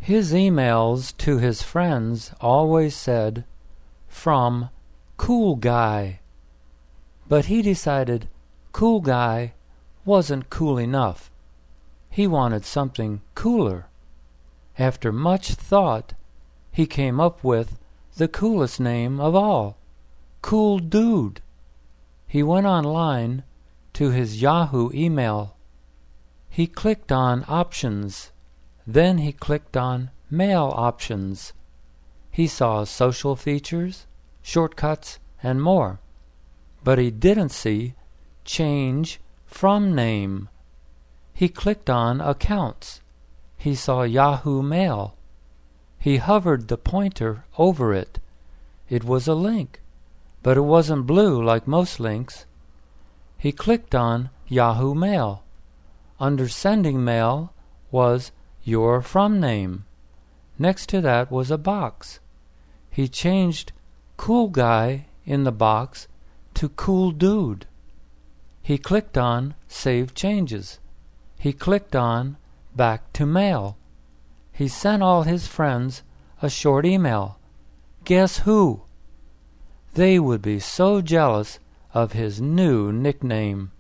His emails to his friends always said, "From Cool Guy." But he decided Cool Guy wasn't cool enough. He wanted something cooler. After much thought, he came up with the coolest name of all, Cool Dude. He went online to his Yahoo email. He clicked on Options. Then he clicked on Mail Options. He saw social features, shortcuts, and more. But he didn't see Change From Name. He clicked on Accounts. He saw Yahoo Mail. He hovered the pointer over it. It was a link, but it wasn't blue like most links. He clicked on Yahoo Mail. Under Sending Mail was Your From Name. Next to that was a box. He changed Cool Guy in the box to Cool Dude. He clicked on Save Changes. He clicked on Back to Mail. He sent all his friends a short email. Guess who? They would be so jealous of his new nickname.